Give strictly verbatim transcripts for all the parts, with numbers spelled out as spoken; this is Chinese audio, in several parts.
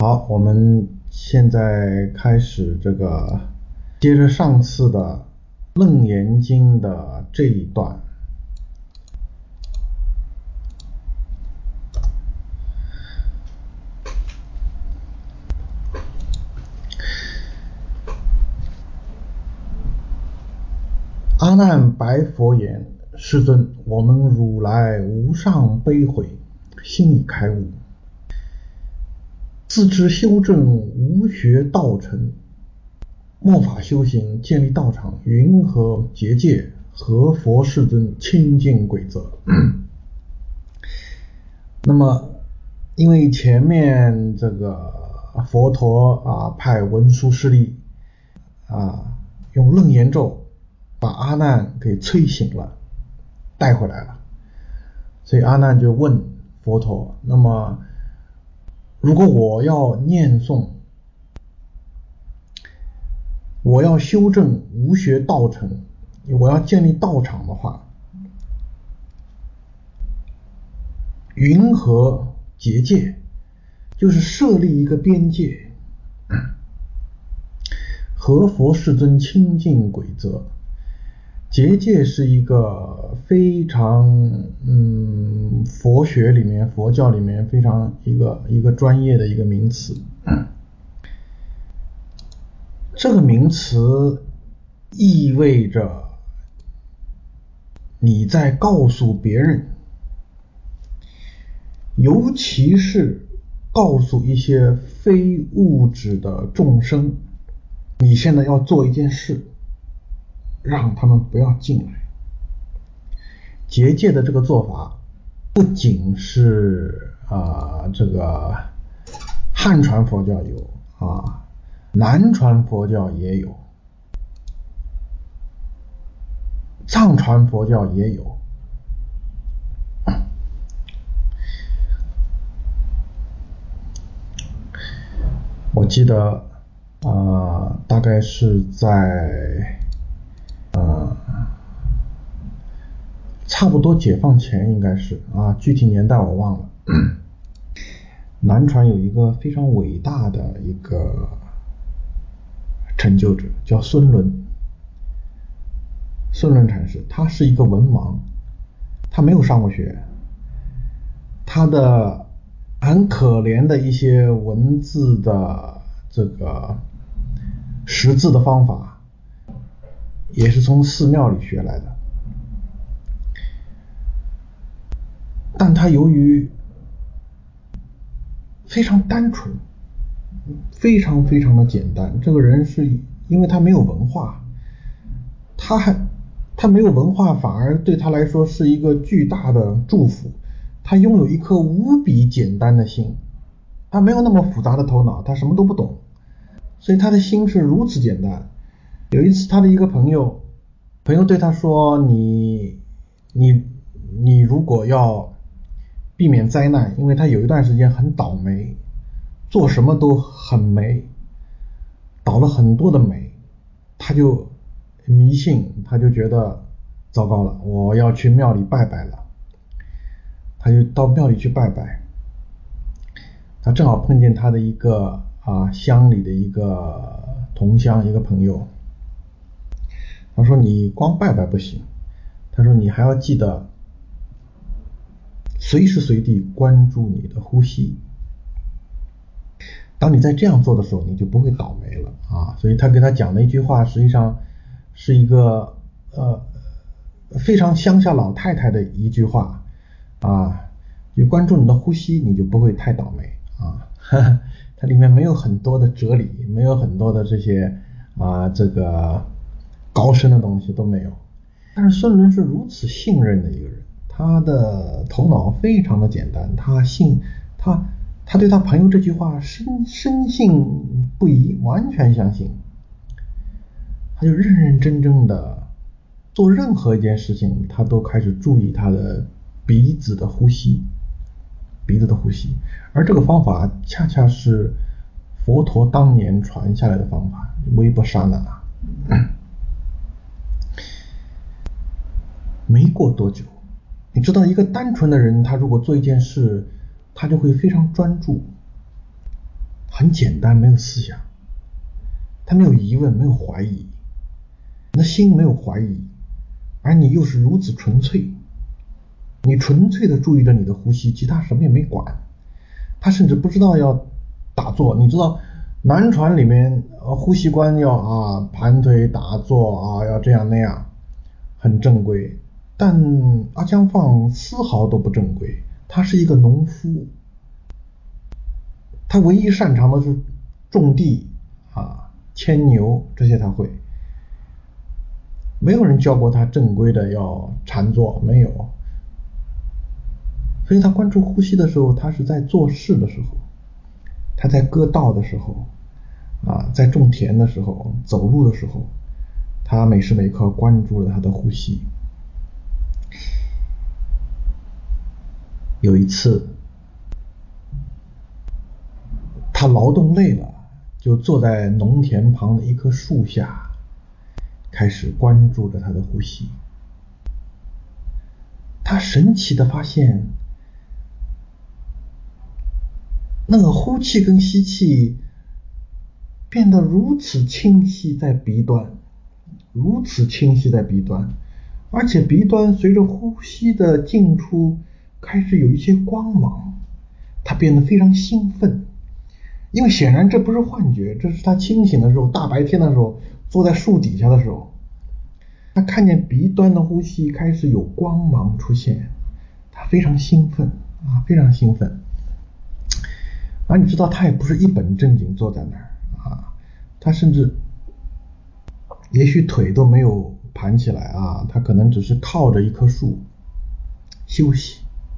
好，我们现在开始这个接着上次的楞严经的这一段。阿难白佛言：世尊，我们如来无上悲悔，心已开悟，自知修正无学道成，末法修行建立道场，云何结界？何佛世尊清净轨则？那么因为前面这个佛陀啊派文殊师利啊用楞严咒把阿难给催醒了，带回来了，所以阿难就问佛陀：那么如果我要念诵，我要修正无学道成，我要建立道场的话，云何结界？就是设立一个边界。何佛世尊清净轨则？结界是一个非常嗯佛学里面佛教里面非常一个一个专业的一个名词。这个名词意味着你在告诉别人，尤其是告诉一些非物质的众生，你现在要做一件事，让他们不要进来。结界的这个做法不仅是啊、呃、这个汉传佛教有啊，南传佛教也有，藏传佛教也有。我记得呃大概是在呃差不多解放前，应该是啊，具体年代我忘了。南传有一个非常伟大的一个成就者，叫孙伦。孙伦禅师，他是一个文盲，他没有上过学，他的很可怜的一些文字的这个识字的方法也是从寺庙里学来的，但他由于非常单纯，非常非常的简单，这个人是因为他没有文化，他还他没有文化反而对他来说是一个巨大的祝福。他拥有一颗无比简单的心，他没有那么复杂的头脑，他什么都不懂，所以他的心是如此简单。有一次他的一个朋友朋友对他说，你你你如果要避免灾难，因为他有一段时间很倒霉，做什么都很霉，倒了很多的霉，他就迷信，他就觉得糟糕了，我要去庙里拜拜了。他就到庙里去拜拜，他正好碰见他的一个啊乡里的一个同乡，一个朋友。他说你光拜拜不行，他说你还要记得随时随地关注你的呼吸，当你在这样做的时候，你就不会倒霉了啊。所以他给他讲的一句话实际上是一个呃非常乡下老太太的一句话啊，就关注你的呼吸，你就不会太倒霉啊。它里面没有很多的哲理，没有很多的这些啊这个高深的东西都没有。但是孙伦是如此信任的一个人，他的头脑非常的简单，他信他他对他朋友这句话深深信不疑，完全相信，他就认认真真的做任何一件事情，他都开始注意他的鼻子的呼吸，鼻子的呼吸。而这个方法恰恰是佛陀当年传下来的方法，维波沙那。没过多久，你知道一个单纯的人，他如果做一件事，他就会非常专注， 很简单，没有思想，他没有疑问，没有怀疑，你的心没有怀疑，而你又是如此纯粹，你纯粹的注意着你的呼吸，其他什么也没管。他甚至不知道要打坐。你知道南传里面呃呼吸观要啊盘腿打坐啊，要这样那样，很正规，但阿姜放丝毫都不正规。他是一个农夫，他唯一擅长的是种地啊牵牛，这些他会。没有人教过他正规的要禅坐，没有。所以他关注呼吸的时候，他是在做事的时候，他在割稻的时候啊，在种田的时候，走路的时候，他每时每刻关注了他的呼吸。有一次他劳动累了，就坐在农田旁的一棵树下，开始关注着他的呼吸。他神奇地发现，那个呼气跟吸气变得如此清晰在鼻端，如此清晰在鼻端，而且鼻端随着呼吸的进出开始有一些光芒。他变得非常兴奋，因为显然这不是幻觉，这是他清醒的时候，大白天的时候，坐在树底下的时候，他看见鼻端的呼吸开始有光芒出现，他非常兴奋啊，非常兴奋。而你知道他也不是一本正经坐在那儿啊，他甚至也许腿都没有盘起来啊，他可能只是靠着一棵树休息。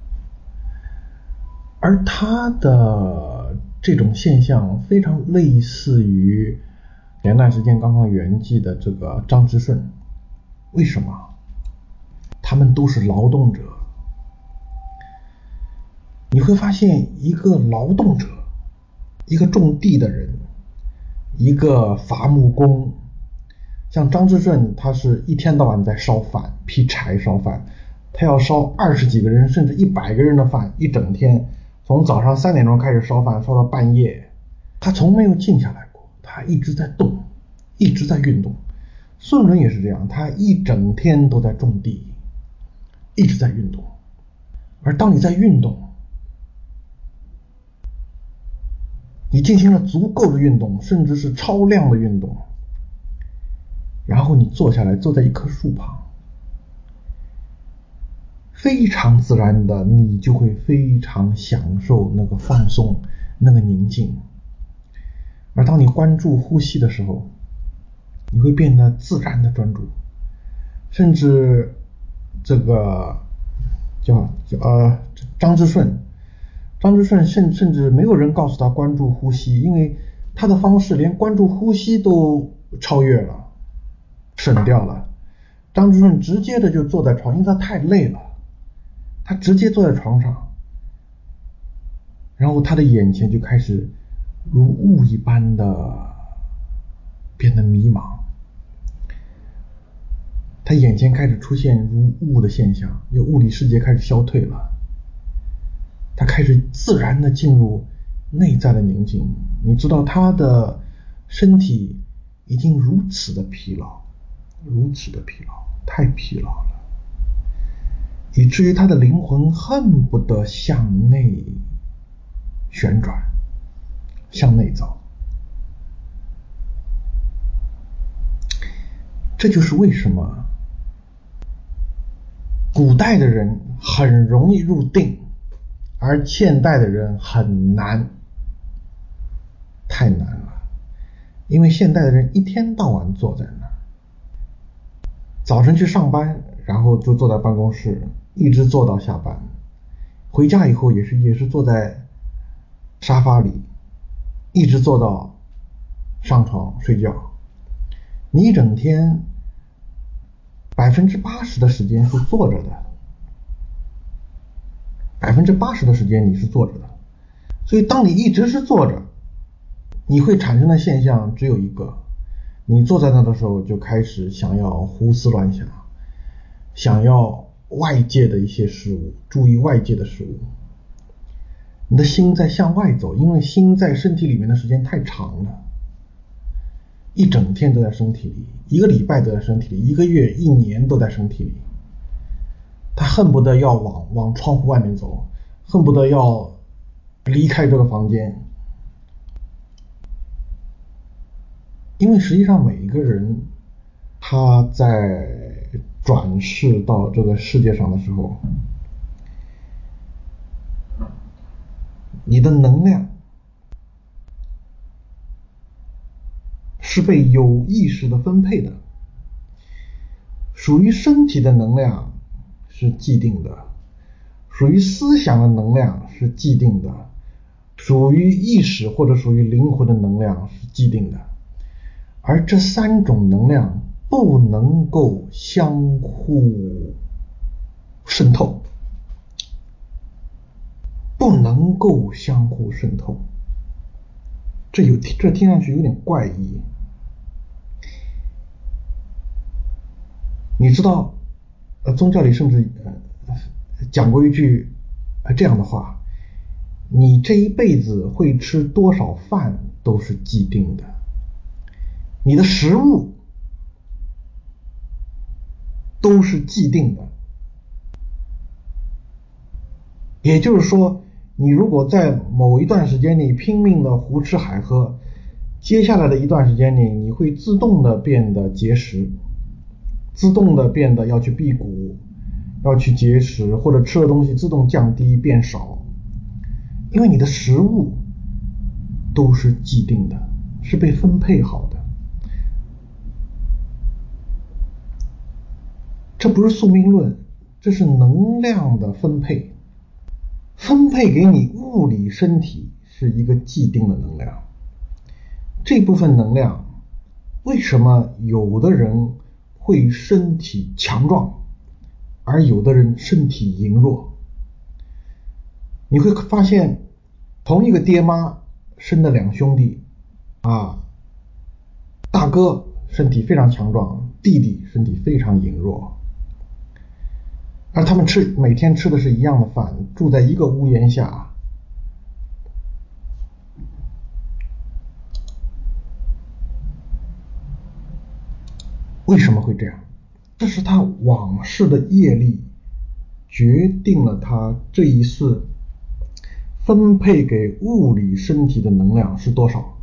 而他的这种现象非常类似于前段时间刚刚圆寂的这个张之顺。为什么？他们都是劳动者。你会发现一个劳动者，一个种地的人，一个伐木工，像张之顺他是一天到晚在烧饭，劈柴烧饭，他要烧二十几个人甚至一百个人的饭，一整天从早上三点钟开始烧饭，烧到半夜，他从没有静下来过，他一直在动，一直在运动。孙伦也是这样，他一整天都在种地，一直在运动。而当你在运动，你进行了足够的运动，甚至是超量的运动，然后你坐下来，坐在一棵树旁，非常自然的你就会非常享受那个放松，那个宁静。而当你关注呼吸的时候，你会变得自然的专注，甚至这个叫叫呃张之顺张之顺甚甚至没有人告诉他关注呼吸，因为他的方式连关注呼吸都超越了，省掉了。张之顺直接的就坐在床，因为他太累了，他直接坐在床上，然后他的眼前就开始如雾一般的变得迷茫，他眼前开始出现如雾的现象，就物理世界开始消退了，他开始自然的进入内在的宁静。你知道他的身体已经如此的疲劳，如此的疲劳，太疲劳了，以至于他的灵魂恨不得向内旋转，向内走。这就是为什么古代的人很容易入定，而现代的人很难，太难了。因为现代的人一天到晚坐在那儿，早晨去上班，然后就坐在办公室一直坐到下班，回家以后也是也是坐在沙发里一直坐到上床睡觉。你一整天百分之八十的时间是坐着的，百分之八十的时间你是坐着的。所以当你一直是坐着，你会产生的现象只有一个，你坐在那的时候就开始想要胡思乱想，想要外界的一些事物，注意外界的事物。 你的心在向外走，因为心在身体里面的时间太长了，一整天都在身体里，一个礼拜都在身体里，一个月一年都在身体里，他恨不得要往往窗户外面走，恨不得要离开这个房间。因为实际上每一个人他在转世到这个世界上的时候，你的能量是被有意识的分配的，属于身体的能量是既定的，属于思想的能量是既定的，属于意识或者属于灵魂的能量是既定的，而这三种能量不能够相互渗透，不能够相互渗透。这有这听上去有点怪异。你知道，呃，宗教里甚至呃讲过一句呃这样的话：你这一辈子会吃多少饭都是既定的，你的食物都是既定的。也就是说，你如果在某一段时间里拼命的胡吃海喝，接下来的一段时间里你会自动的变得节食，自动的变得要去辟谷，要去节食，或者吃的东西自动降低变少，因为你的食物都是既定的，是被分配好的。这不是宿命论，这是能量的分配，分配给你物理身体是一个既定的能量。这部分能量为什么有的人会身体强壮，而有的人身体羸弱？你会发现同一个爹妈生的两兄弟啊，大哥身体非常强壮，弟弟身体非常羸弱，而他们吃每天吃的是一样的饭，住在一个屋檐下，为什么会这样？这是他往事的业力决定了他这一世分配给物理身体的能量是多少。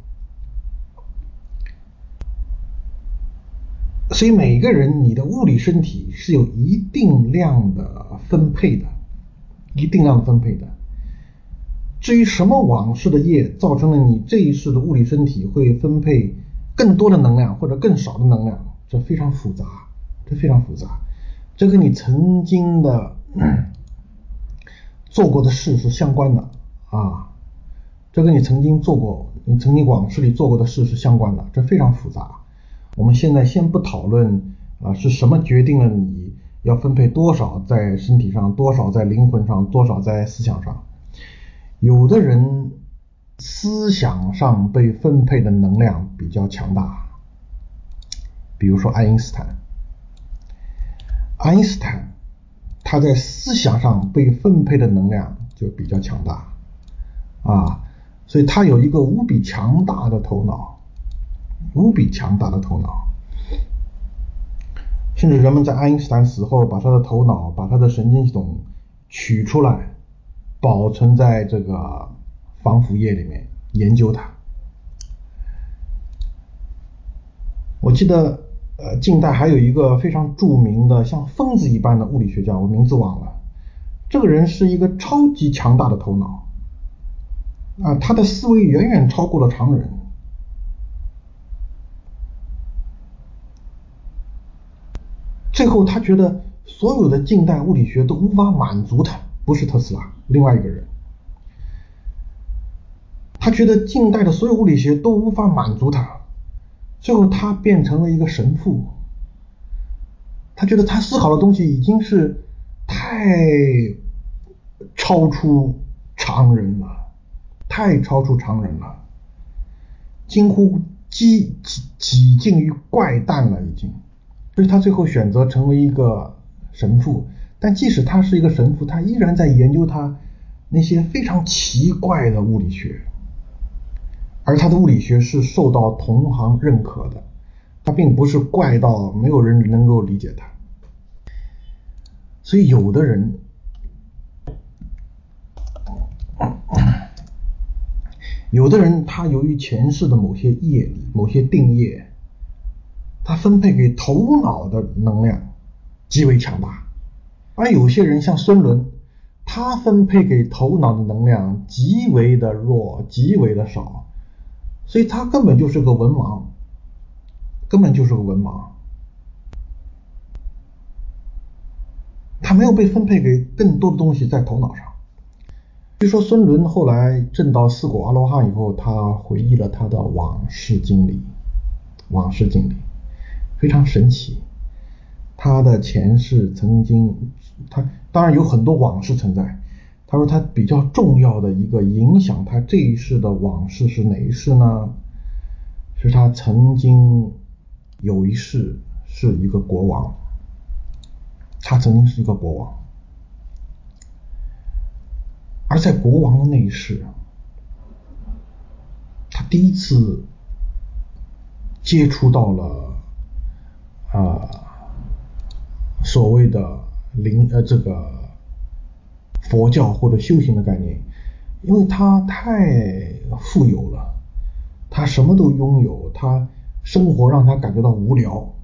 所以每个人你的物理身体是有一定量的分配的，一定量的分配的。至于什么往事的业造成了你这一世的物理身体会分配更多的能量或者更少的能量，这非常复杂，这非常复杂。这跟你曾经的、嗯、做过的事是相关的啊，这跟你曾经做过你曾经往事里做过的事是相关的，这非常复杂。我们现在先不讨论啊是什么决定了你要分配多少在身体上，多少在灵魂上，多少在思想上。有的人思想上被分配的能量比较强大，比如说爱因斯坦。爱因斯坦他在思想上被分配的能量就比较强大啊，所以他有一个无比强大的头脑，无比强大的头脑。甚至人们在爱因斯坦死后把他的头脑，把他的神经系统取出来，保存在这个防腐液里面研究它。我记得呃，近代还有一个非常著名的像疯子一般的物理学家，我名字忘了。这个人是一个超级强大的头脑啊，他的思维远远超过了常人。最后他觉得所有的近代物理学都无法满足他，不是特斯拉，另外一个人。他觉得近代的所有物理学都无法满足他，最后他变成了一个神父。他觉得他思考的东西已经是太超出常人了，太超出常人了，几乎几几几近于怪诞了已经。所以他最后选择成为一个神父，但即使他是一个神父，他依然在研究他那些非常奇怪的物理学，而他的物理学是受到同行认可的，他并不是怪到没有人能够理解他。所以有的人有的人他由于前世的某些业力、某些定业，他分配给头脑的能量极为强大，而有些人像孙伦，他分配给头脑的能量极为的弱，极为的少，所以他根本就是个文盲，根本就是个文盲，他没有被分配给更多的东西在头脑上。据说孙伦后来证到四果阿罗汉以后，他回忆了他的往事经历，往事经历非常神奇。他的前世曾经，他当然有很多往事存在，他说他比较重要的一个影响他这一世的往事是哪一世呢？是他曾经有一世是一个国王，他曾经是一个国王，而在国王的那一世，他第一次接触到了啊、呃、所谓的灵呃这个佛教或者修行的概念，因为他太富有了，他什么都拥有，他生活让他感觉到无聊。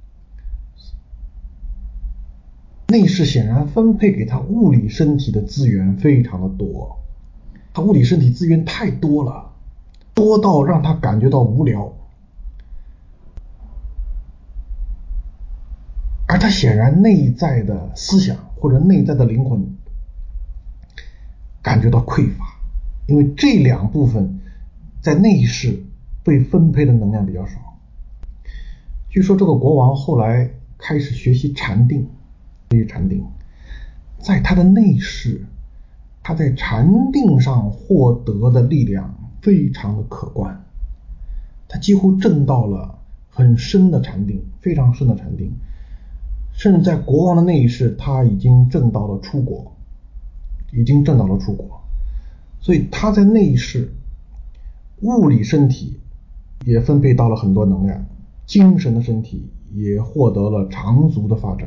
内世显然分配给他物理身体的资源非常的多，他物理身体资源太多了，多到让他感觉到无聊，而他显然内在的思想或者内在的灵魂感觉到匮乏，因为这两部分在内世被分配的能量比较少。据说这个国王后来开始学习禅定，学习禅定，在他的内世，他在禅定上获得的力量非常的可观，他几乎证到了很深的禅定，非常深的禅定，甚至在国王的内世，他已经证到了出国，已经证到了出国，所以他在内世物理身体也分配到了很多能量，精神的身体也获得了长足的发展。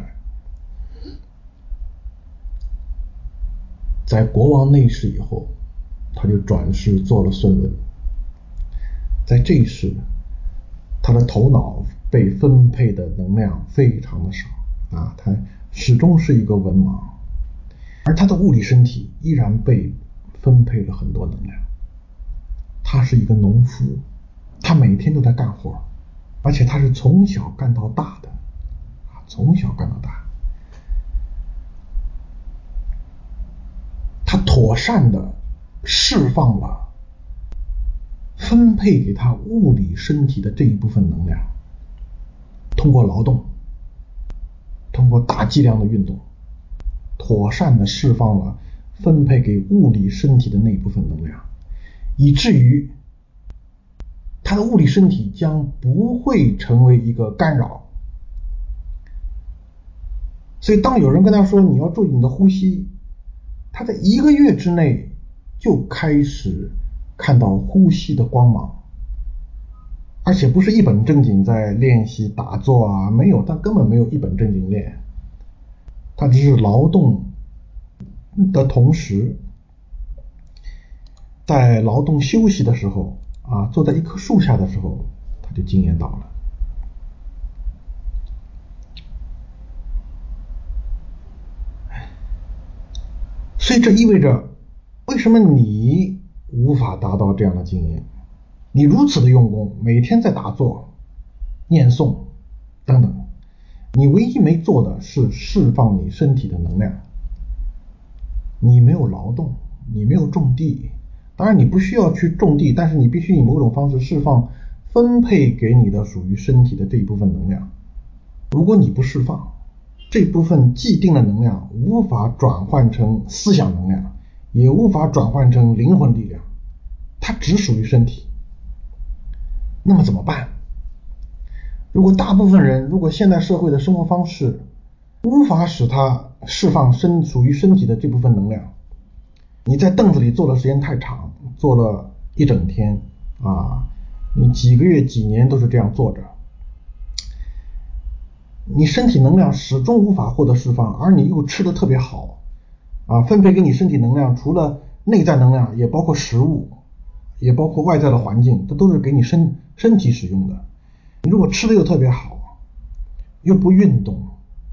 在国王内世以后，他就转世做了孙伦，在这一世他的头脑被分配的能量非常的少啊，他始终是一个文盲，而他的物理身体依然被分配了很多能量。他是一个农夫，他每天都在干活，而且他是从小干到大的，从小干到大。他妥善的释放了分配给他物理身体的这一部分能量，通过劳动，通过大剂量的运动，妥善的释放了分配给物理身体的那一部分能量，以至于他的物理身体将不会成为一个干扰。所以当有人跟他说你要注意你的呼吸，他在一个月之内就开始看到呼吸的光芒，而且不是一本正经在练习打坐啊，没有，他根本没有一本正经练，他只是劳动的同时，在劳动休息的时候啊，坐在一棵树下的时候，他就经验到了。所以这意味着，为什么你无法达到这样的经验？你如此的用功，每天在打坐、念诵等等，你唯一没做的是释放你身体的能量。你没有劳动，你没有种地，当然你不需要去种地，但是你必须以某种方式释放分配给你的属于身体的这一部分能量。如果你不释放，这部分既定的能量无法转换成思想能量，也无法转换成灵魂力量，它只属于身体。那么怎么办？如果大部分人，如果现代社会的生活方式无法使他释放身属于身体的这部分能量， 你在凳子里坐的时间太长，坐了一整天啊，你几个月几年都是这样坐着，你身体能量始终无法获得释放，而你又吃得特别好啊，分配给你身体能量除了内在能量也包括食物，也包括外在的环境，这都是给你身身体使用的。你如果吃的又特别好，又不运动，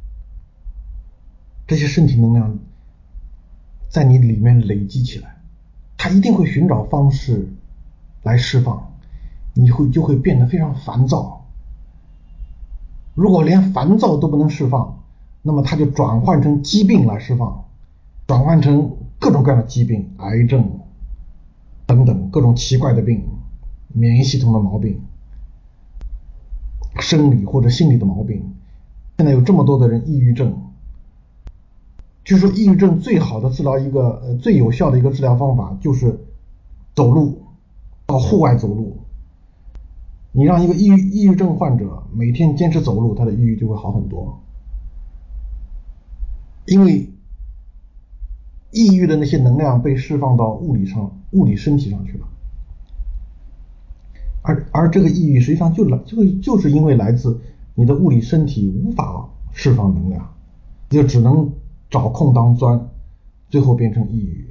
这些身体能量在你里面累积起来，它一定会寻找方式来释放，你会就会变得非常烦躁。如果连烦躁都不能释放，那么它就转换成疾病来释放，转换成各种各样的疾病，癌症等等各种奇怪的病，免疫系统的毛病，生理或者心理的毛病。现在有这么多的人抑郁症，据说抑郁症最好的治疗一个、呃、最有效的一个治疗方法就是走路，到户外走路。你让一个抑郁抑郁症患者每天坚持走路，他的抑郁就会好很多。因为抑郁的那些能量被释放到物理上、物理身体上去了，而而这个抑郁实际上就来就就是因为来自你的物理身体无法释放能量，就只能找空当钻，最后变成抑郁。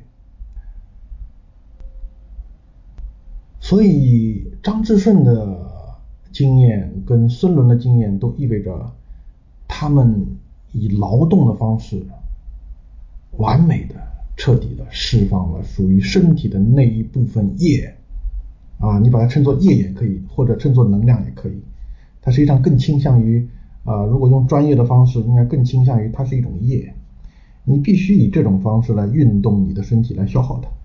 所以张志顺的经验跟孙伦的经验都意味着他们以劳动的方式完美的彻底的释放了属于身体的那一部分业啊，你把它称作业也可以，或者称作能量也可以。它实际上更倾向于啊，如果用专业的方式应该更倾向于它是一种业，你必须以这种方式来运动你的身体来消耗它。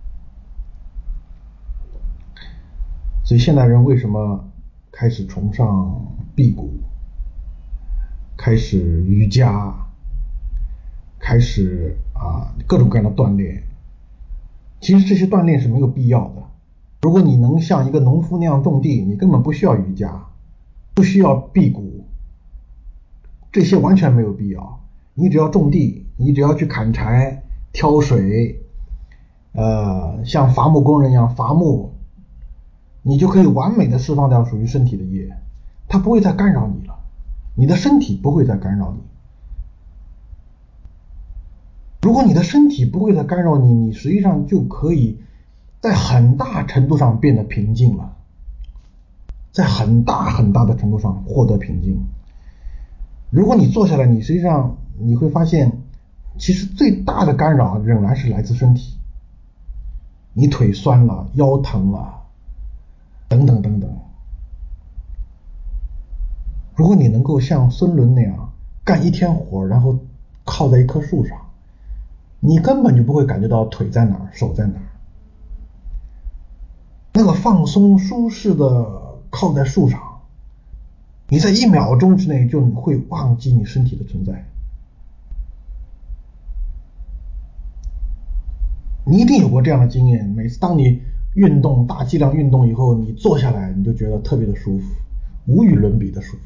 所以现代人为什么开始崇尚辟谷，开始瑜伽，开始啊各种各样的锻炼？其实这些锻炼是没有必要的。如果你能像一个农夫那样种地，你根本不需要瑜伽，不需要辟谷，这些完全没有必要。你只要种地，你只要去砍柴、挑水，呃，像伐木工人一样伐木，你就可以完美的释放掉属于身体的业，它不会再干扰你了，你的身体不会再干扰你。如果你的身体不会再干扰你，你实际上就可以在很大程度上变得平静了，在很大很大的程度上获得平静。如果你坐下来，你实际上你会发现，其实最大的干扰仍然是来自身体，你腿酸了，腰疼了，等等等等。如果你能够像孙伦那样干一天活，然后靠在一棵树上，你根本就不会感觉到腿在哪儿，手在哪儿。那个放松舒适的靠在树上，你在一秒钟之内就会忘记你身体的存在。你一定有过这样的经验，每次当你运动大剂量运动以后，你坐下来你就觉得特别的舒服，无与伦比的舒服。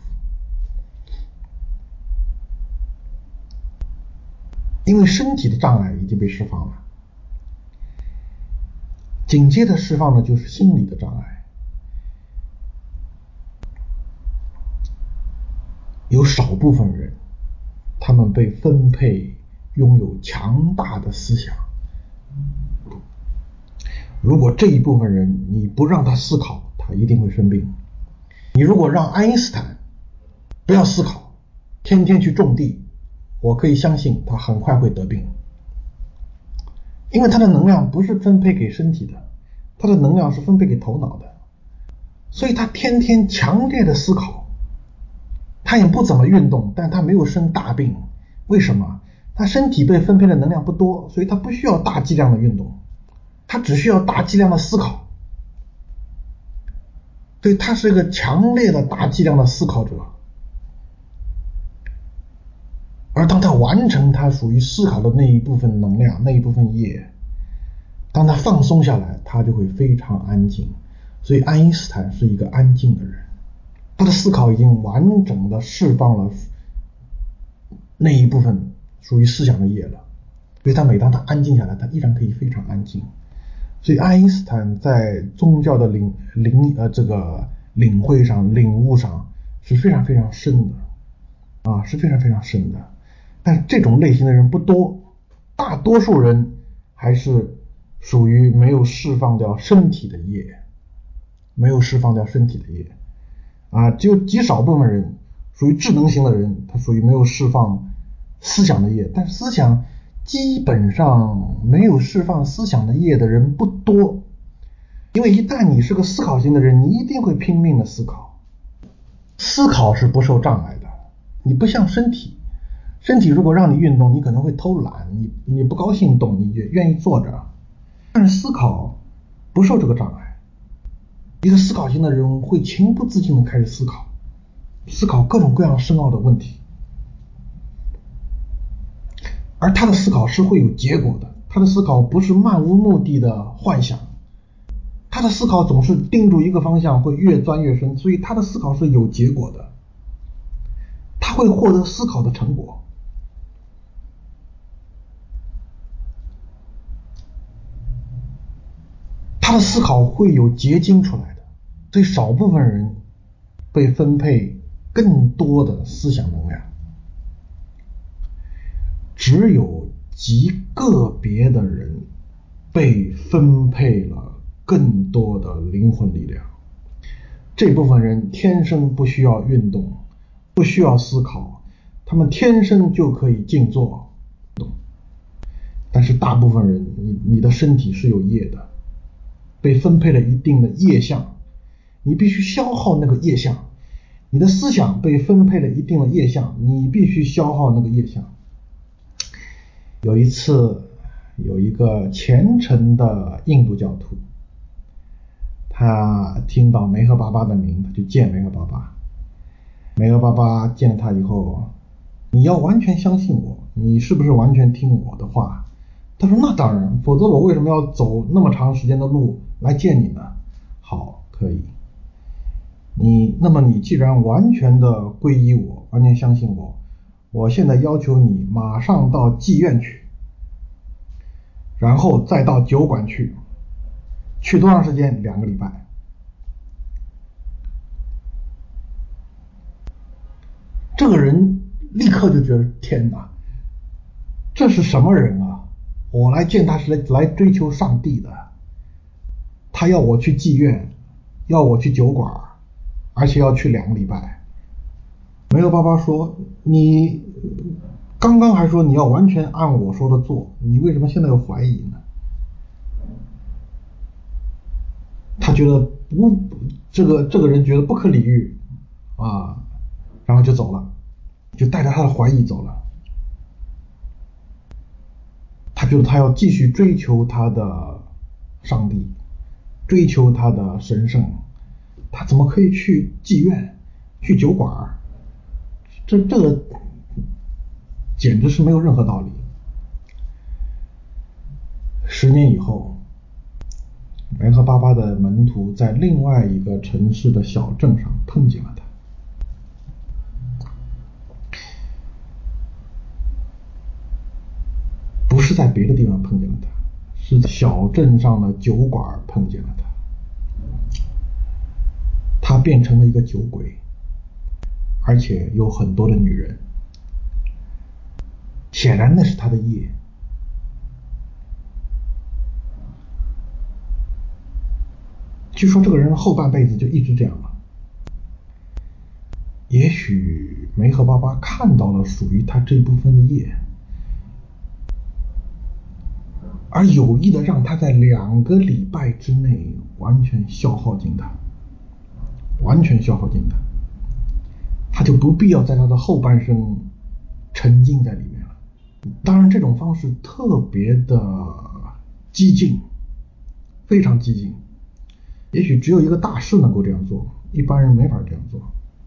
因为身体的障碍已经被释放了，紧接着释放的就是心理的障碍。有少部分人，他们被分配拥有强大的思想。如果这一部分人你不让他思考，他一定会生病。你如果让爱因斯坦不要思考，天天去种地，我可以相信他很快会得病。因为他的能量不是分配给身体的，他的能量是分配给头脑的，所以他天天强烈的思考，他也不怎么运动，但他没有生大病。为什么？他身体被分配的能量不多，所以他不需要大剂量的运动，他只需要大剂量的思考。所以他是一个强烈的大剂量的思考者。而当他完成他属于思考的那一部分能量，那一部分业，当他放松下来，他就会非常安静。所以爱因斯坦是一个安静的人，他的思考已经完整的释放了那一部分属于思想的业了。 所以他每当他安静下来，他依然可以非常安静。所以爱因斯坦在宗教的领领呃这个领会上、领悟上是非常非常深的啊，是非常非常深的。但是这种类型的人不多，大多数人还是属于没有释放掉身体的业，没有释放掉身体的业啊，只有极少部分人属于智能型的人，他属于没有释放思想的业，但是思想基本上没有释放思想的业的人不多，因为一旦你是个思考型的人，你一定会拼命的思考，思考是不受障碍的。你不像身体，身体如果让你运动，你可能会偷懒，你你不高兴动，你也愿意坐着，但是思考不受这个障碍。一个思考型的人会情不自禁的开始思考，思考各种各样深奥的问题，而他的思考是会有结果的，他的思考不是漫无目的的幻想，他的思考总是盯住一个方向，会越钻越深，所以他的思考是有结果的，他会获得思考的成果。他的思考会有结晶出来的，所以少部分人被分配更多的思想能量，只有极个别的人被分配了更多的灵魂力量。这部分人天生不需要运动，不需要思考，他们天生就可以静坐。但是大部分人，你你的身体是有业的，被分配了一定的业相，你必须消耗那个业相。你的思想被分配了一定的业相，你必须消耗那个业相。有一次，有一个虔诚的印度教徒，他听到梅赫巴巴的名，他就见梅赫巴巴。梅赫巴巴见了他以后，你要完全相信我，你是不是完全听我的话？他说那当然，否则我为什么要走那么长时间的路来见你呢？好，可以。你那么你既然完全的皈依我，完全相信我，我现在要求你马上到妓院去，然后再到酒馆去，去多长时间？两个礼拜。这个人立刻就觉得天哪，这是什么人啊？我来见他是来来追求上帝的，他要我去妓院，要我去酒馆，而且要去两个礼拜。梅赫巴巴说，你刚刚还说你要完全按我说的做，你为什么现在又怀疑呢？他觉得不，这个这个人觉得不可理喻啊，然后就走了，就带着他的怀疑走了。他觉得他要继续追求他的上帝，追求他的神圣，他怎么可以去妓院，去酒馆？这这个简直是没有任何道理。十年以后，梅赫巴巴的门徒在另外一个城市的小镇上碰见了他。不是在别的地方碰见了他，是在小镇上的酒馆碰见了他。他变成了一个酒鬼，而且有很多的女人，显然那是他的业。据说这个人后半辈子就一直这样了。也许梅赫巴巴看到了属于他这部分的业，而有意的让他在两个礼拜之内完全消耗尽他，完全消耗尽他，他就不必要在他的后半生沉浸在里面了。当然这种方式特别的激进，非常激进，也许只有一个大师能够这样做，一般人没法这样做。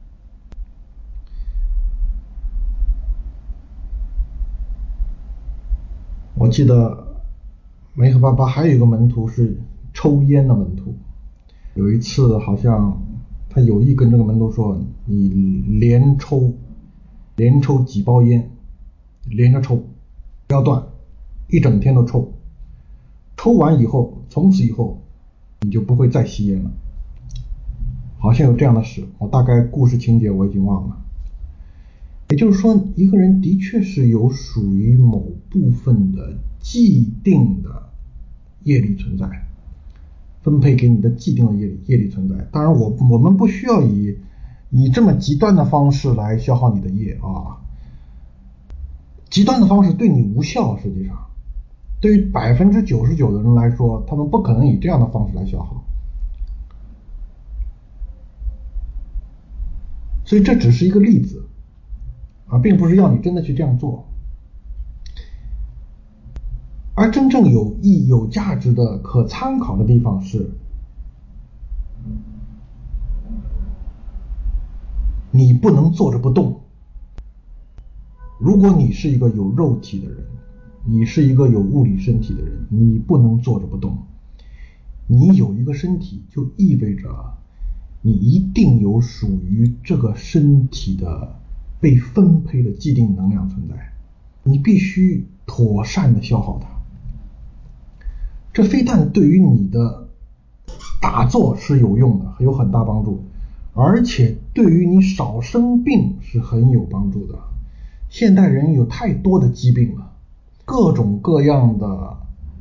我记得梅赫巴巴还有一个门徒是抽烟的门徒，有一次好像他有意跟这个门徒说，你连抽连抽几包烟，连着抽，不要断， 一整天都抽，抽完以后，从此以后你就不会再吸烟了。好像有这样的事，我大概故事情节我已经忘了。也就是说，一个人的确是有属于某部分的既定的业力存在，分配给你的既定的业力业力存在。当然我我们不需要以以这么极端的方式来消耗你的业啊，极端的方式对你无效。实际上对于百分之九十九的人来说，他们不可能以这样的方式来消耗，所以这只是一个例子啊，并不是要你真的去这样做。而真正有意有价值的可参考的地方是，你不能坐着不动。如果你是一个有肉体的人，你是一个有物理身体的人，你不能坐着不动。你有一个身体，就意味着你一定有属于这个身体的被分配的既定能量存在，你必须妥善的消耗它。这非但对于你的打坐是有用的，有很大帮助，而且对于你少生病是很有帮助的。现代人有太多的疾病了，各种各样的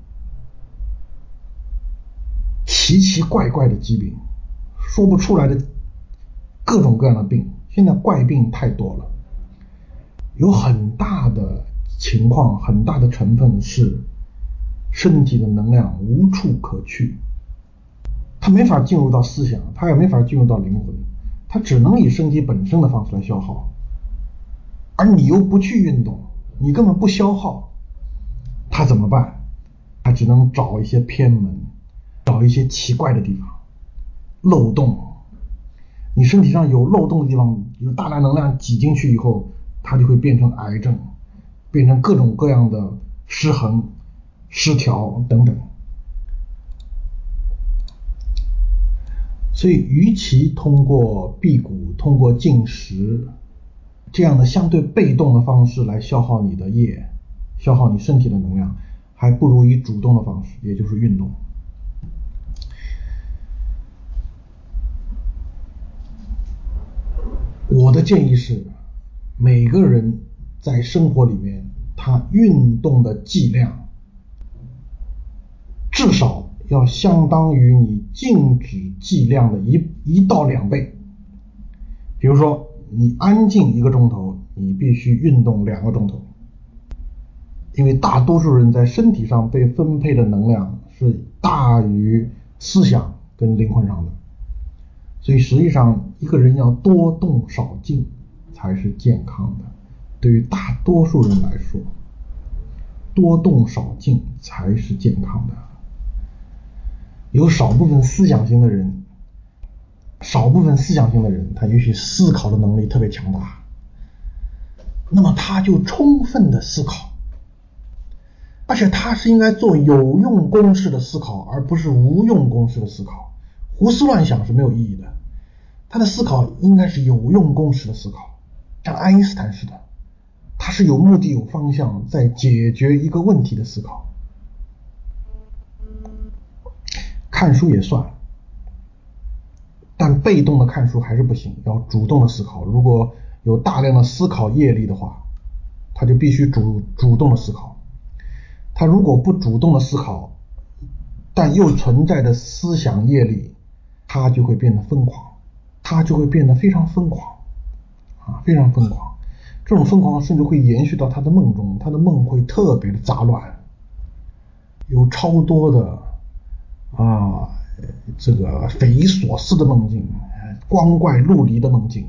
奇奇怪怪的疾病，说不出来的各种各样的病，现在怪病太多了。有很大的情况，很大的成分是身体的能量无处可去，它没法进入到思想，它也没法进入到灵魂，它只能以身体本身的方式来消耗。而你又不去运动，你根本不消耗，它怎么办？它只能找一些偏门，找一些奇怪的地方，漏洞。你身体上有漏洞的地方，有大量能量挤进去以后，它就会变成癌症，变成各种各样的失衡、失调等等。所以与其通过辟谷、通过进食这样的相对被动的方式来消耗你的业，消耗你身体的能量，还不如以主动的方式，也就是运动。我的建议是，每个人在生活里面，他运动的剂量至少要相当于你静止剂量的一一到两倍。比如说你安静一个钟头，你必须运动两个钟头，因为大多数人在身体上被分配的能量是大于思想跟灵魂上的，所以实际上一个人要多动少静才是健康的。对于大多数人来说，多动少静才是健康的。有少部分思想型的人，少部分思想型的人，他也许思考的能力特别强大，那么他就充分的思考，而且他是应该做有用公式的思考，而不是无用公式的思考。胡思乱想是没有意义的，他的思考应该是有用公式的思考，像爱因斯坦似的，他是有目的有方向在解决一个问题的思考。看书也算，但被动的看书还是不行，要主动的思考。如果有大量的思考业力的话，他就必须主主动的思考。他如果不主动的思考，但又存在的思想业力，他就会变得疯狂，他就会变得非常疯狂啊，非常疯狂。这种疯狂甚至会延续到他的梦中，他的梦会特别的杂乱，有超多的啊，这个匪夷所思的梦境，光怪陆离的梦境。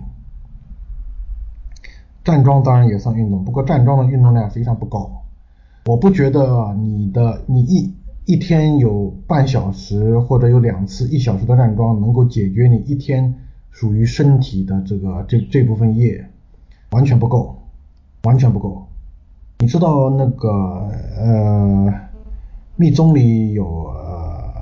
站桩当然也算运动，不过站桩的运动量非常不高。我不觉得你的你一一天有半小时或者有两次一小时的站桩能够解决你一天属于身体的这个这这部分业，完全不够，完全不够。你知道那个呃密宗里有呃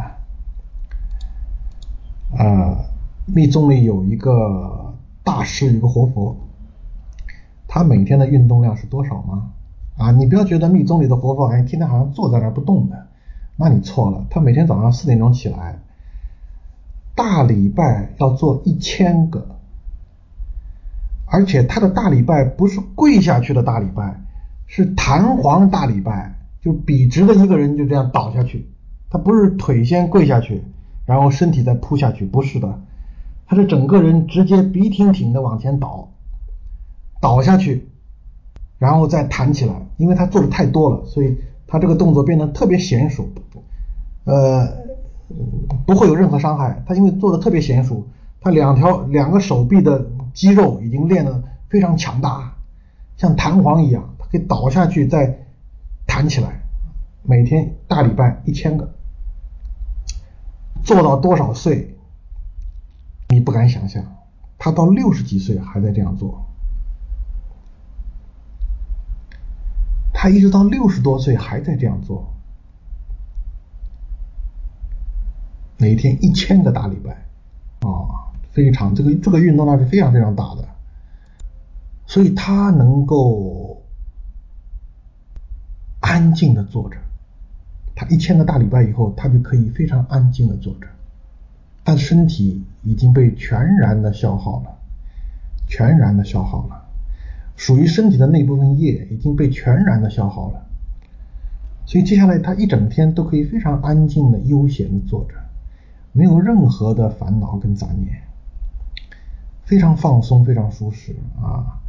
呃密宗里有一个大师，一个活佛，他每天的运动量是多少吗？ 啊，你不要觉得密宗里的活佛哎，天天好像坐在那儿不动的，那你错了。他每天早上四点钟起来，大礼拜要做一千个，而且他的大礼拜不是跪下去的大礼拜，是弹簧大礼拜，就笔直的一个人就这样倒下去，他不是腿先跪下去，然后身体再扑下去，不是的，他是整个人直接笔挺挺的往前倒，倒下去。然后再弹起来，因为他做的太多了，所以他这个动作变得特别娴熟，呃，不会有任何伤害。他因为做的特别娴熟，他两条两个手臂的肌肉已经练得非常强大，像弹簧一样，他可以倒下去再弹起来。每天大礼拜一千个，做到多少岁你不敢想象。他到六十几岁还在这样做。他一直到六十多岁还在这样做，每天一千个大礼拜，啊，非常这个这个运动量是非常非常大的，所以他能够安静的坐着，他一千个大礼拜以后，他就可以非常安静的坐着，他的身体已经被全然的消耗了，全然的消耗了。属于身体的那部分液已经被全然的消耗了，所以接下来他一整天都可以非常安静的悠闲的坐着，没有任何的烦恼跟杂念，非常放松，非常舒适啊。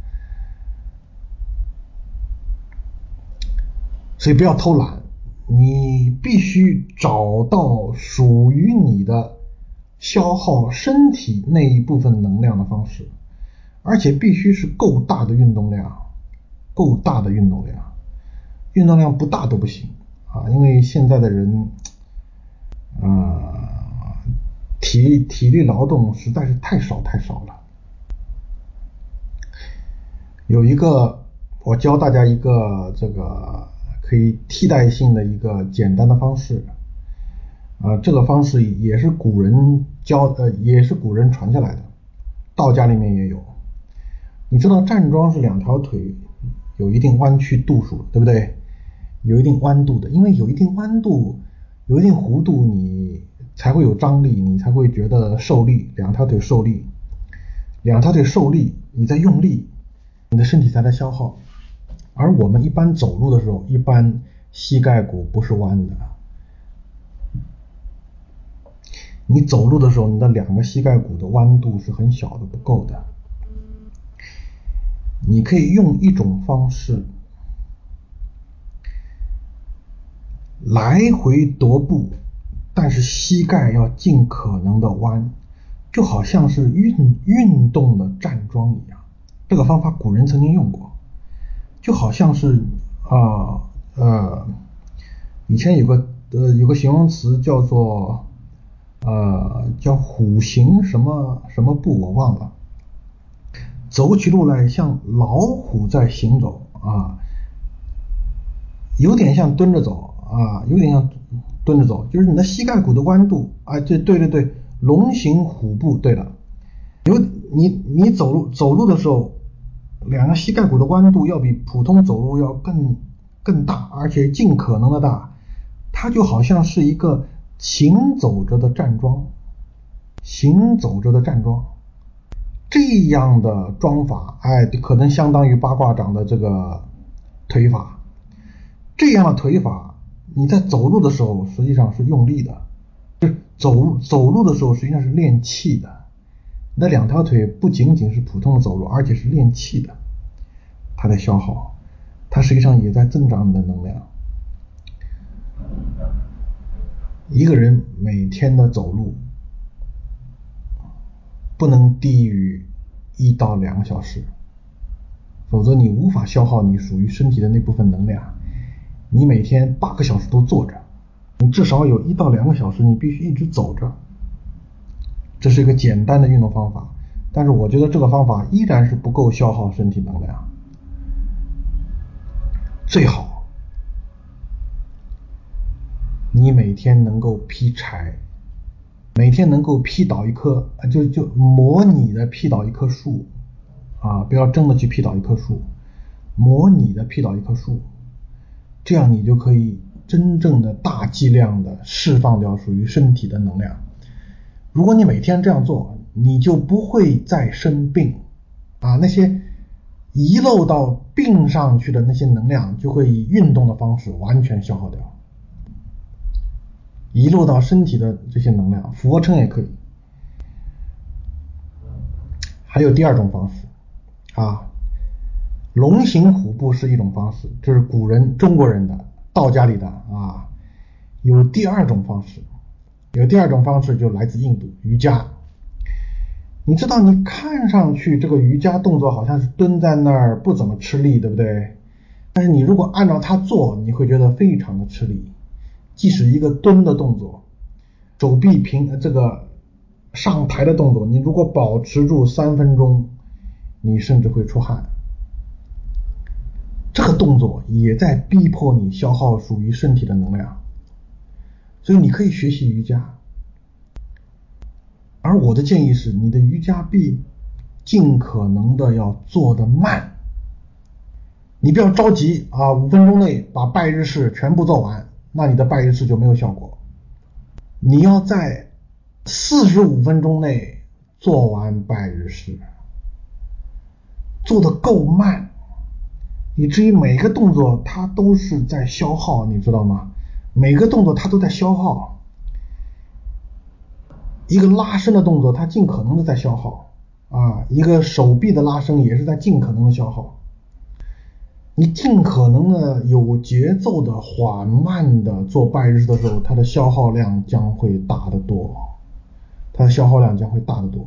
所以不要偷懒，你必须找到属于你的消耗身体那一部分能量的方式，而且必须是够大的运动量，够大的运动量，运动量不大都不行啊，因为现在的人，呃，体体力劳动实在是太少太少了。有一个，我教大家一个这个可以替代性的一个简单的方式，啊、呃，这个方式也是古人教，呃，也是古人传下来的，道家里面也有。你知道站桩是两条腿有一定弯曲度数，对不对？有一定弯度的，因为有一定弯度，有一定弧度，你才会有张力，你才会觉得受力，两条腿受力，两条腿受力，你在用力，你的身体才在消耗。而我们一般走路的时候，一般膝盖骨不是弯的，你走路的时候，你的两个膝盖骨的弯度是很小的，不够的。你可以用一种方式来回踱步，但是膝盖要尽可能的弯，就好像是运运动的站桩一样。这个方法古人曾经用过，就好像是呃呃，以前有个呃有个形容词叫做呃叫虎行什么什么步，我忘了。走起路来像老虎在行走啊，有点像蹲着走啊，有点像蹲着走，就是你的膝盖骨的弯度啊，对对对对，龙行虎步，对了，有你你走路走路的时候，两个膝盖骨的弯度要比普通走路要更更大，而且尽可能的大，它就好像是一个行走着的站桩，行走着的站桩。这样的桩法，哎，可能相当于八卦掌的这个腿法。这样的腿法，你在走路的时候实际上是用力的，就是走走路的时候实际上是练气的。你的两条腿不仅仅是普通的走路，而且是练气的，它在消耗，它实际上也在增长你的能量。一个人每天的走路不能低于一到两个小时，否则你无法消耗你属于身体的那部分能量。你每天八个小时都坐着，你至少有一到两个小时你必须一直走着。这是一个简单的运动方法，但是我觉得这个方法依然是不够消耗身体能量。最好你每天能够劈柴，每天能够劈倒一棵，就就模拟的劈倒一棵树啊，不要真的去劈倒一棵树，模拟的劈倒一棵树， 这样你就可以真正的大剂量的释放掉属于身体的能量。如果你每天这样做，你就不会再生病啊，那些遗漏到病上去的那些能量就会以运动的方式完全消耗掉。遗漏到身体的这些能量，俯卧撑也可以。还有第二种方式啊，龙行虎步是一种方式，这是古人中国人的道家里的啊。有第二种方式，有第二种方式就来自印度瑜伽。你知道你看上去这个瑜伽动作好像是蹲在那儿不怎么吃力，对不对？但是你如果按照它做，你会觉得非常的吃力。即使一个蹲的动作，手臂平这个上抬的动作，你如果保持住三分钟，你甚至会出汗。这个动作也在逼迫你消耗属于身体的能量，所以你可以学习瑜伽。而我的建议是，你的瑜伽必尽可能的要做得慢，你不要着急啊，五分钟内把拜日式全部做完，那你的拜日式就没有效果。你要在四十五分钟内做完拜日式，做得够慢，以至于每个动作它都是在消耗，你知道吗？每个动作它都在消耗。一个拉伸的动作它尽可能的在消耗啊，一个手臂的拉伸也是在尽可能的消耗。你尽可能的有节奏的缓慢的做拜日式的时候，它的消耗量将会大得多，它的消耗量将会大得多。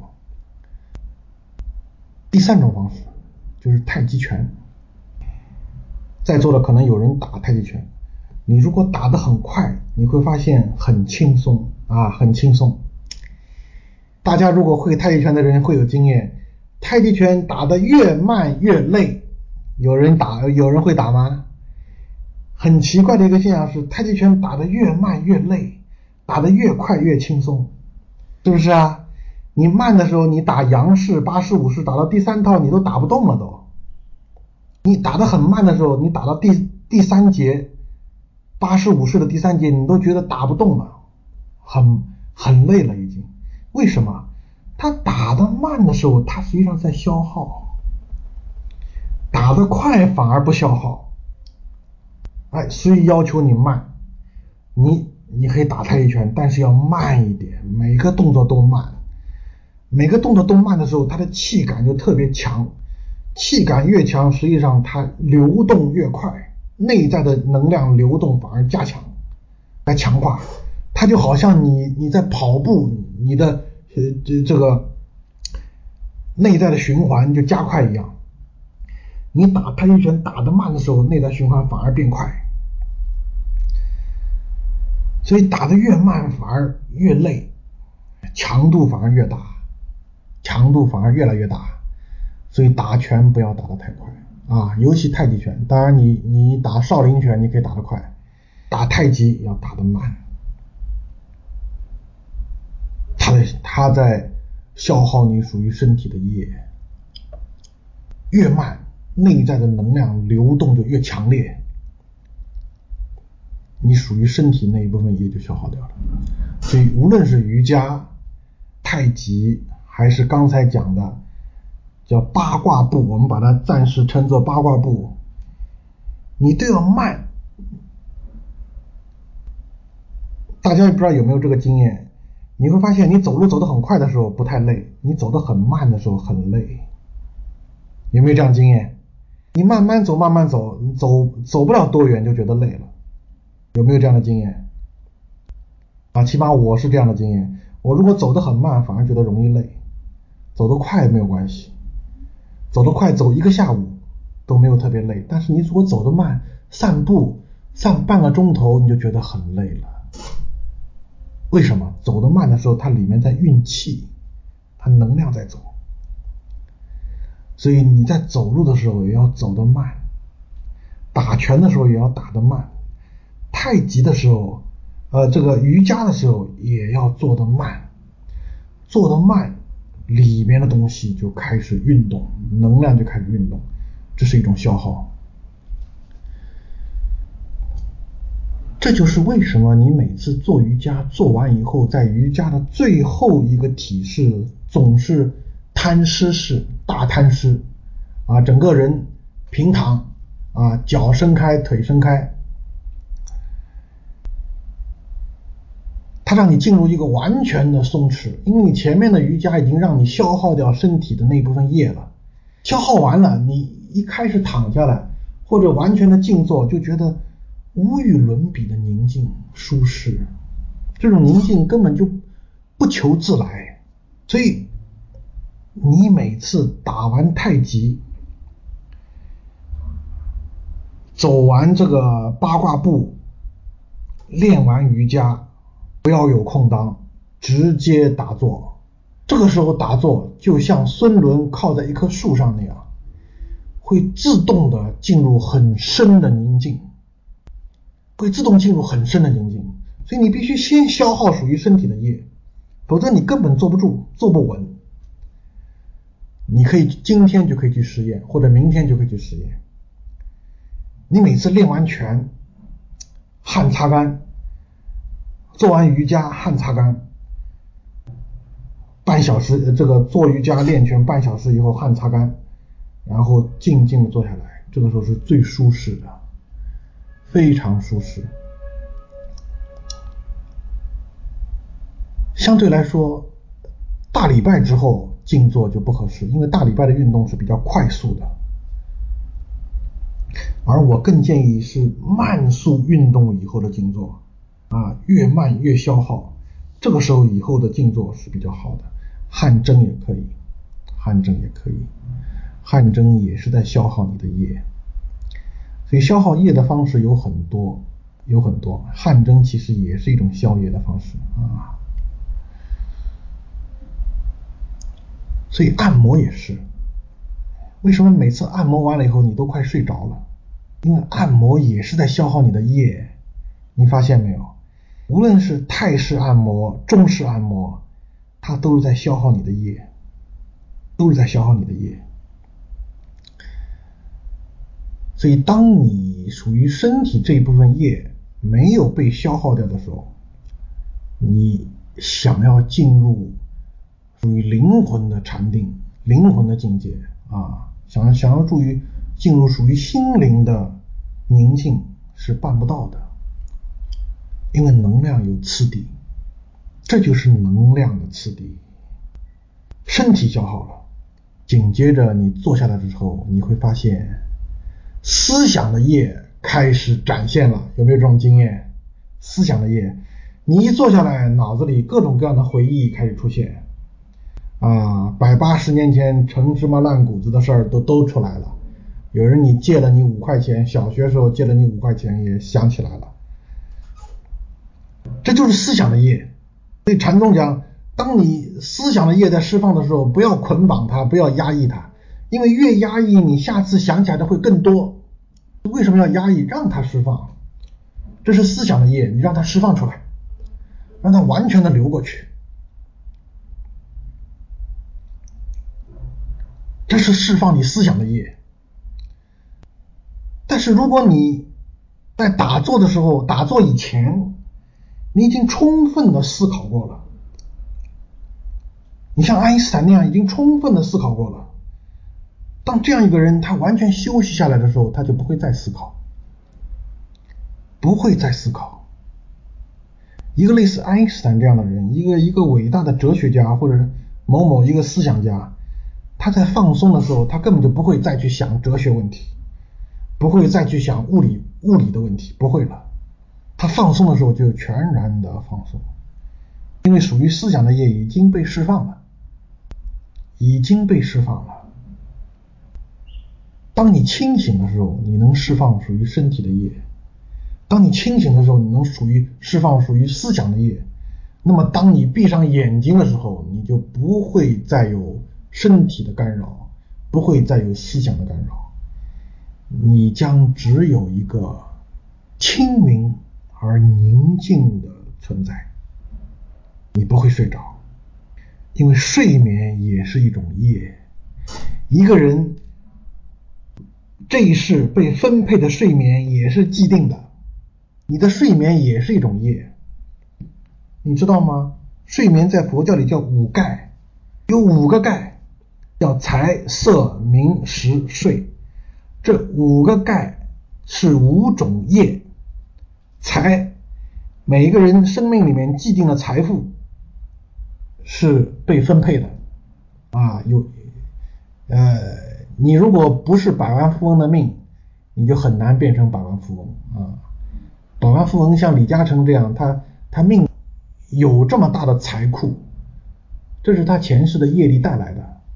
第三种方式就是太极拳。在座的可能有人打太极拳，你如果打得很快，你会发现很轻松啊，很轻松。大家如果会太极拳的人会有经验，太极拳打得越慢越累。有人打有人会打吗？很奇怪的一个现象是，太极拳打得越慢越累，打得越快越轻松，是不是啊？你慢的时候，你打杨式八式五式打到第三套你都打不动了都。你打得很慢的时候，你打到第第三节八式五式的第三节你都觉得打不动了，很很累了已经。为什么？他打得慢的时候他实际上在消耗，打得快反而不消耗。哎，所以要求你慢，你你可以打太极拳，但是要慢一点，每个动作都慢。每个动作都慢的时候，它的气感就特别强，气感越强，实际上它流动越快，内在的能量流动反而加强，来强化。它就好像你你在跑步，你的呃这这个内在的循环就加快一样。你打太极拳打得慢的时候，内在循环反而变快，所以打得越慢反而越累，强度反而越大，强度反而越来越大。所以打拳不要打得太快啊，尤其太极拳。当然你你打少林拳你可以打得快，打太极要打得慢。它的它在消耗你属于身体的业，越慢内在的能量流动就越强烈，你属于身体那一部分业就消耗掉了。所以无论是瑜伽、太极，还是刚才讲的叫八卦步，我们把它暂时称作八卦步，你都要慢。大家也不知道有没有这个经验，你会发现你走路走得很快的时候不太累，你走得很慢的时候很累。有没有这样经验？你慢慢走慢慢走，你走走不了多远就觉得累了。有没有这样的经验？啊，起码我是这样的经验。我如果走得很慢反而觉得容易累，走得快没有关系，走得快走一个下午都没有特别累，但是你如果走得慢，散步散半个钟头你就觉得很累了。为什么？走得慢的时候它里面在运气，它能量在走，所以你在走路的时候也要走得慢，打拳的时候也要打得慢，太极的时候呃，这个瑜伽的时候也要做得慢，做得慢里面的东西就开始运动，能量就开始运动，这是一种消耗。 这就是为什么你每次做瑜伽做完以后，在瑜伽的最后一个体式总是摊尸式，大摊尸啊，整个人平躺啊，脚伸开，腿伸开，它让你进入一个完全的松弛，因为你前面的瑜伽已经让你消耗掉身体的那部分液了，消耗完了，你一开始躺下来或者完全的静坐，就觉得无与伦比的宁静舒适，这种宁静根本就不求自来。所以你每次打完太极，走完这个八卦步，练完瑜伽，不要有空当，直接打坐。这个时候打坐就像孙伦靠在一棵树上那样，会自动的进入很深的宁静，会自动进入很深的宁静。所以你必须先消耗属于身体的业，否则你根本坐不住，坐不稳。你可以今天就可以去实验，或者明天就可以去实验。你每次练完拳，汗擦干，做完瑜伽汗擦干，半小时这个做瑜伽练拳半小时以后汗擦干，然后静静的坐下来，这个时候是最舒适的，非常舒适。相对来说，大礼拜之后静坐就不合适，因为大礼拜的运动是比较快速的，而我更建议是慢速运动以后的静坐啊，越慢越消耗，这个时候以后的静坐是比较好的。汗蒸也可以，汗蒸也可以，汗蒸也是在消耗你的液。所以消耗液的方式有很多，有很多，汗蒸其实也是一种消液的方式啊。所以按摩也是，为什么每次按摩完了以后你都快睡着了？因为按摩也是在消耗你的液，你发现没有？无论是泰式按摩、中式按摩，它都是在消耗你的液，都是在消耗你的液。所以当你属于身体这一部分液没有被消耗掉的时候，你想要进入属于灵魂的禅定、灵魂的境界啊，想要想要注意进入属于心灵的宁静是办不到的，因为能量有次第，这就是能量的次第。身体消耗了，紧接着你坐下来的时候，你会发现思想的业开始展现了，有没有这种经验？思想的业，你一坐下来，脑子里各种各样的回忆开始出现啊，百八十年前陈芝麻烂谷子的事儿都都出来了。有人你借了你五块钱，小学时候借了你五块钱也想起来了，这就是思想的业。所以禅宗讲，当你思想的业在释放的时候，不要捆绑它，不要压抑它，因为越压抑你下次想起来的会更多。为什么要压抑？让它释放，这是思想的业，你让它释放出来，让它完全的流过去，这是释放你思想的业。但是如果你在打坐的时候，打坐以前你已经充分的思考过了，你像爱因斯坦那样已经充分的思考过了，当这样一个人他完全休息下来的时候，他就不会再思考，不会再思考。一个类似爱因斯坦这样的人，一个一个伟大的哲学家或者某某一个思想家，他在放松的时候，他根本就不会再去想哲学问题，不会再去想物理物理的问题，不会了。他放松的时候就全然的放松，因为属于思想的业已经被释放了，已经被释放了。当你清醒的时候，你能释放属于身体的业；当你清醒的时候，你能属于释放属于思想的业。那么当你闭上眼睛的时候，你就不会再有身体的干扰，不会再有思想的干扰，你将只有一个清明而宁静的存在。你不会睡着，因为睡眠也是一种业。一个人这一世被分配的睡眠也是既定的， 你的睡眠也是一种业，你知道吗？睡眠在佛教里叫五盖，有五个盖，叫财色名食睡，这五个盖是五种业。财，每一个人生命里面既定的财富是被分配的啊，有呃，你如果不是百万富翁的命，你就很难变成百万富翁啊。百万富翁像李嘉诚这样，他他命有这么大的财库，这是他前世的业力带来的。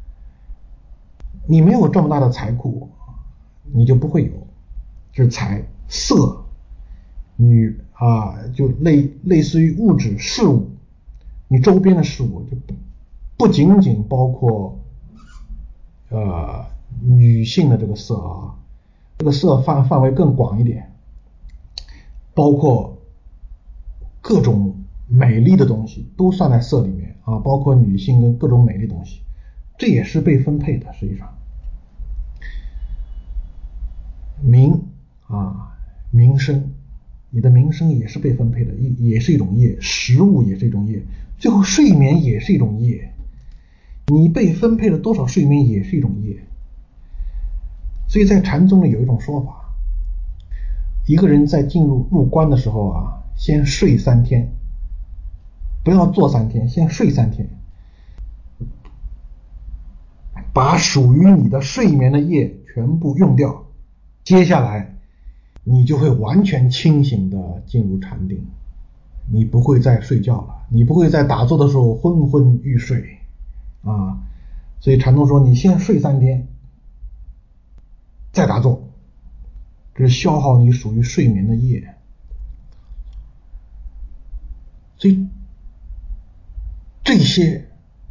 你没有这么大的财库，你就不会有。这是财。色，女啊，就类类似于物质事物，你周边的事物就不不仅仅包括呃女性的这个色啊，这个色范范围更广一点，包括各种美丽的东西都算在色里面啊，包括女性跟各种美丽的东西，这也是被分配的。实际上，名啊，名声，你的名声也是被分配的，也也是一种业，食物也是一种业，最后睡眠也是一种业，你被分配了多少睡眠也是一种业。所以在禅宗里有一种说法，一个人在进入入关的时候啊，先睡三天，不要坐三天，先睡三天，把属于你的睡眠的业全部用掉，接下来你就会完全清醒的进入禅定，你不会再睡觉了，你不会在打坐的时候昏昏欲睡啊。所以禅宗说，你先睡三天再打坐，这是消耗你属于睡眠的业。所以这些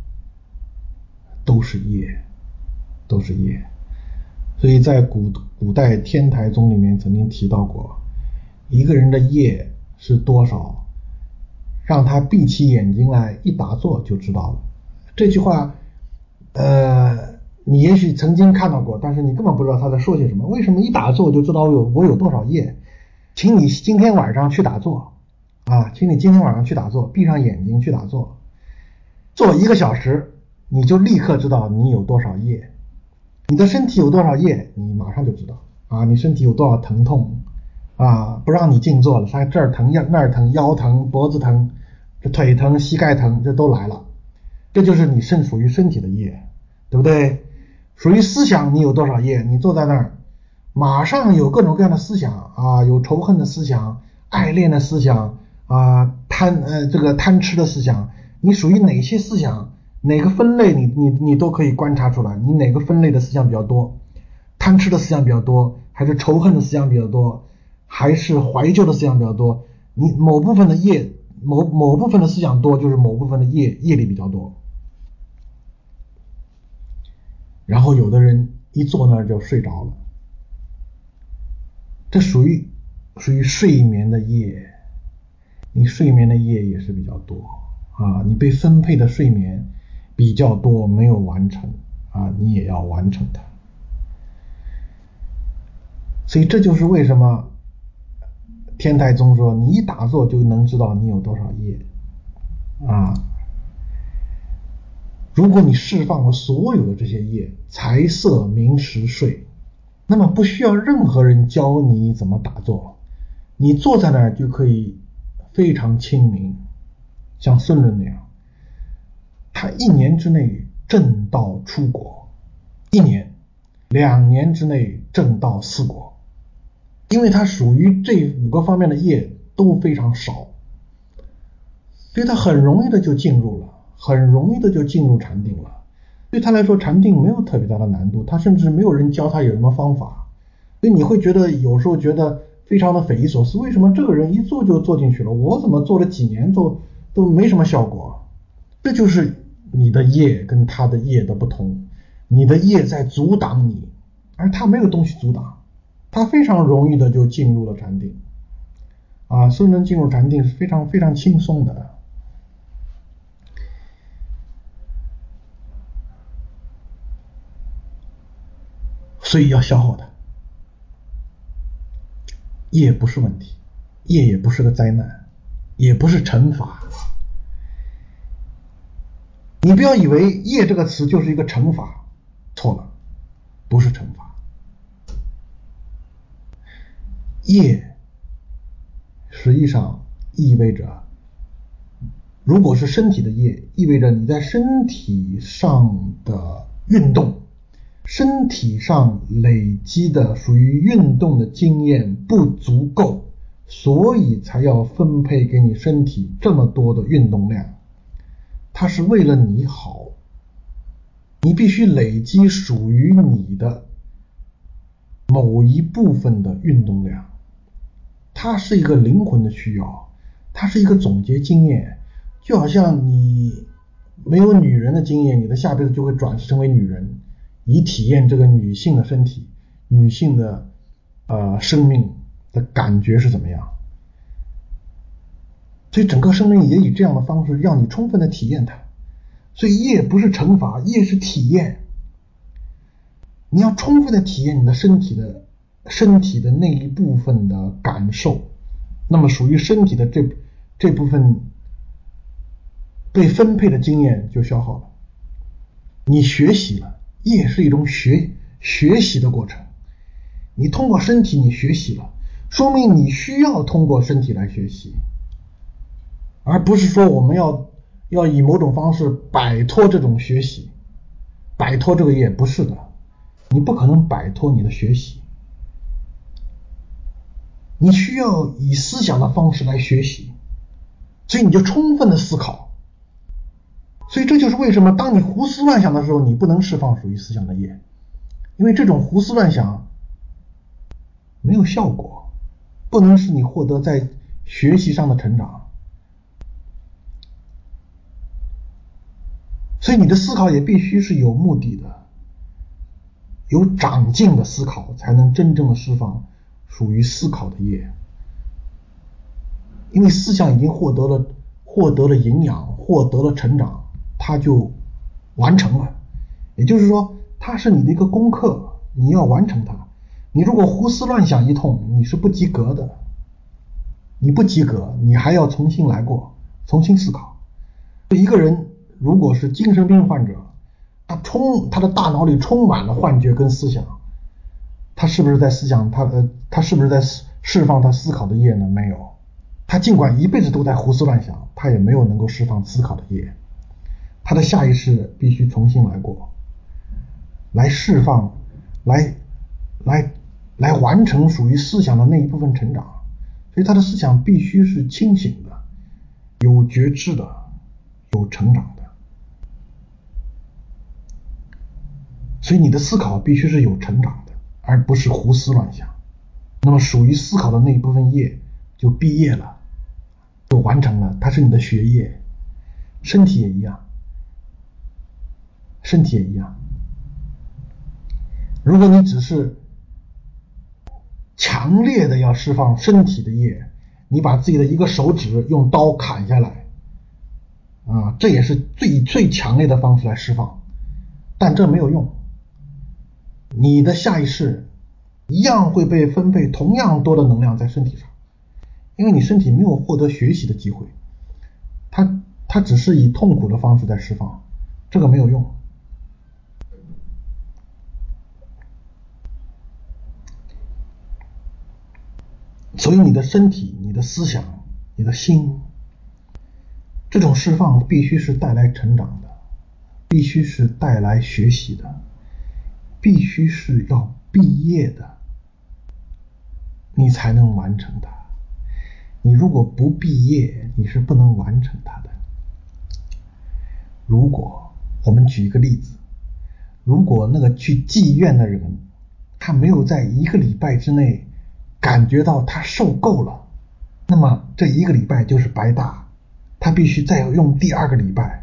都是业，都是业。所以在古古代天台宗里面曾经提到过，一个人的业是多少，让他闭起眼睛来一打坐就知道了。这句话呃，你也许曾经看到过，但是你根本不知道他在说些什么。为什么一打坐就知道我有我有多少业？请你今天晚上去打坐啊，请你今天晚上去打坐，闭上眼睛去打坐，做一个小时，你就立刻知道你有多少业。你的身体有多少业，你马上就知道啊！你身体有多少疼痛啊？不让你静坐了，他这儿疼那儿疼，腰疼脖子疼，这腿疼膝盖疼，这都来了。这就是你身属于身体的业，对不对？属于思想，你有多少业？你坐在那儿，马上有各种各样的思想啊，有仇恨的思想，爱恋的思想啊，贪呃这个贪吃的思想，你属于哪些思想？哪个分类你你你都可以观察出来，你哪个分类的思想比较多？贪吃的思想比较多，还是仇恨的思想比较多，还是怀旧的思想比较多？你某部分的业，某某部分的思想多，就是某部分的业业力比较多。然后有的人一坐那儿就睡着了，这属于属于睡眠的业，你睡眠的业也是比较多啊，你被分配的睡眠比较多，没有完成啊，你也要完成它。所以这就是为什么天台宗说，你一打坐就能知道你有多少业啊。如果你释放了所有的这些业，财色名食睡，那么不需要任何人教你怎么打坐，你坐在那儿就可以非常清明，像孙伦那样，他一年之内证道出国，一年两年之内证道四国，因为他属于这五个方面的业都非常少，所以他很容易的就进入了，很容易的就进入禅定了。对他来说，禅定没有特别大的难度，他甚至没有人教他有什么方法，所以你会觉得有时候觉得非常的匪夷所思，为什么这个人一做就做进去了，我怎么做了几年都都没什么效果？这就是你的业跟他的业的不同，你的业在阻挡你，而他没有东西阻挡，他非常容易的就进入了禅定啊，孙伦进入禅定是非常非常轻松的。所以要消耗它，业不是问题业也不是个灾难，也不是惩罚。你不要以为业这个词就是一个惩罚，错了，不是惩罚。业实际上意味着，如果是身体的业，意味着你在身体上的运动，身体上累积的属于运动的经验不足够，所以才要分配给你身体这么多的运动量。它是为了你好，你必须累积属于你的某一部分的运动量。它是一个灵魂的需要，它是一个总结经验，就好像你没有女人的经验，你的下辈子就会转世成为女人，以体验这个女性的身体，女性的呃生命的感觉是怎么样。所以整个生命也以这样的方式让你充分的体验它。所以业不是惩罚，业是体验。你要充分的体验你的身体的身体的那一部分的感受，那么属于身体的这这部分被分配的经验就消耗了。你学习了，业是一种学学习的过程。你通过身体你学习了，说明你需要通过身体来学习，而不是说我们要要以某种方式摆脱这种学习，摆脱这个业，不是的，你不可能摆脱你的学习，你需要以思想的方式来学习，所以你就充分的思考。所以这就是为什么当你胡思乱想的时候，你不能释放属于思想的业，因为这种胡思乱想没有效果，不能使你获得在学习上的成长。所以你的思考也必须是有目的的，有长进的思考，才能真正的释放属于思考的业。因为思想已经获得了获得了营养，获得了成长，它就完成了。也就是说，它是你的一个功课，你要完成它。你如果胡思乱想一通，你是不及格的。你不及格，你还要重新来过，重新思考。一个人如果是精神病患者，他充他的大脑里充满了幻觉跟思想，他是不是在思想他呃他是不是在释放他思考的业呢？没有。他尽管一辈子都在胡思乱想，他也没有能够释放思考的业。他的下一世必须重新来过，来释放，来来来完成属于思想的那一部分成长。所以他的思想必须是清醒的，有觉知的，有成长的。所以你的思考必须是有成长的，而不是胡思乱想。那么属于思考的那一部分业就毕业了，就完成了，它是你的学业。身体也一样，身体也一样。如果你只是强烈的要释放身体的业，你把自己的一个手指用刀砍下来啊，这也是最最强烈的方式来释放，但这没有用。你的下一世一样会被分配同样多的能量在身体上，因为你身体没有获得学习的机会，它它只是以痛苦的方式在释放，这个没有用。所以你的身体、你的思想、你的心，这种释放必须是带来成长的，必须是带来学习的，必须是要毕业的，你才能完成它。你如果不毕业，你是不能完成它的。如果我们举一个例子，如果那个去妓院的人，他没有在一个礼拜之内感觉到他受够了，那么这一个礼拜就是白搭，他必须再用第二个礼拜。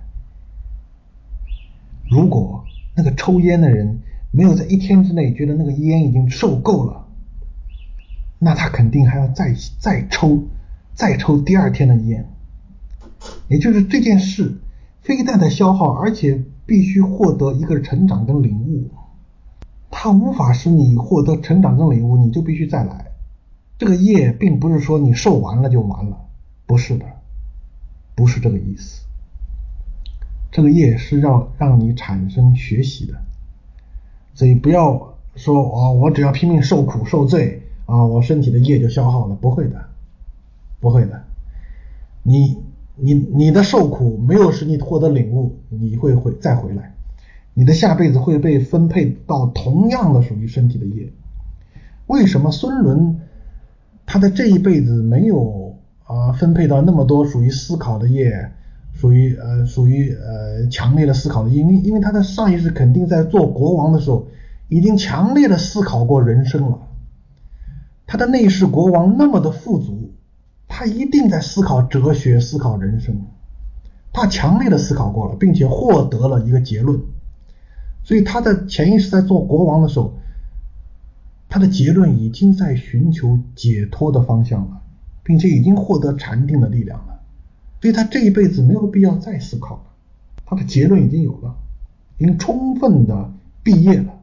如果那个抽烟的人没有在一天之内觉得那个烟已经受够了，那他肯定还要再再抽再抽第二天的烟。也就是这件事非但在消耗，而且必须获得一个成长跟领悟，它无法使你获得成长跟领悟，你就必须再来。 这个业并不是说你受完了就完了，不是的，不是这个意思。这个业是让让你产生学习的，所以不要说哦，我只要拼命受苦受罪啊，我身体的业就消耗了，不会的，不会的。你你你的受苦没有使你获得领悟，你会会再回来，你的下辈子会被分配到同样的属于身体的业。为什么孙伦他的这一辈子没有啊、呃、分配到那么多属于思考的业，属于呃属于呃强烈的思考的业？因为因为他的上一世肯定在做国王的时候已经强烈的思考过人生了，他的那一世国王那么的富足，他一定在思考哲学，思考人生，他强烈的思考过了，并且获得了一个结论。所以他在前一世在做国王的时候，他的结论已经在寻求解脱的方向了，并且已经获得禅定的力量了，所以他这一辈子没有必要再思考了，他的结论已经有了，已经充分的毕业了。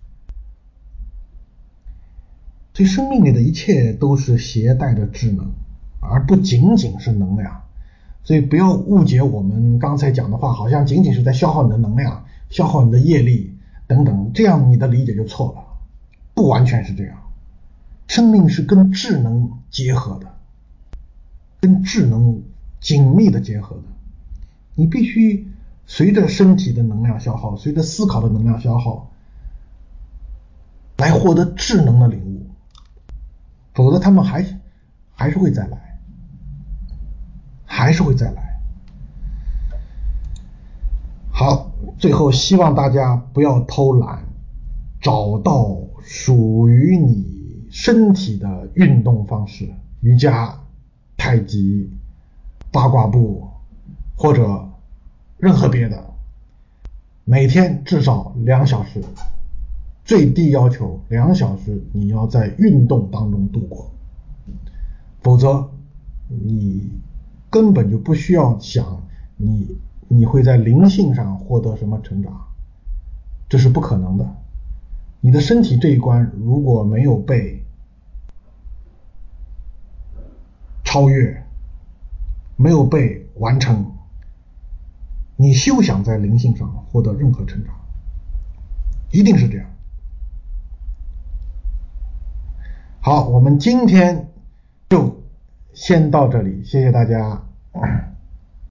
所以生命里的一切都是携带的智能，而不仅仅是能量。所以不要误解我们刚才讲的话，好像仅仅是在消耗你的能量，消耗你的业力等等，这样你的理解就错了，不完全是这样。生命是跟智能结合的，跟智能紧密的结合的。你必须随着身体的能量消耗，随着思考的能量消耗，来获得智能的领悟，否则他们还还是会再来，还是会再来。好，最后希望大家不要偷懒，找到属于你身体的运动方式，瑜伽、太极、八卦步或者任何别的，每天至少两小时，最低要求两小时你要在运动当中度过，否则你根本就不需要想你你会在灵性上获得什么成长，这是不可能的。你的身体这一关如果没有被超越，没有被完成，你休想在灵性上获得任何成长，一定是这样。好，我们今天就先到这里，谢谢大家。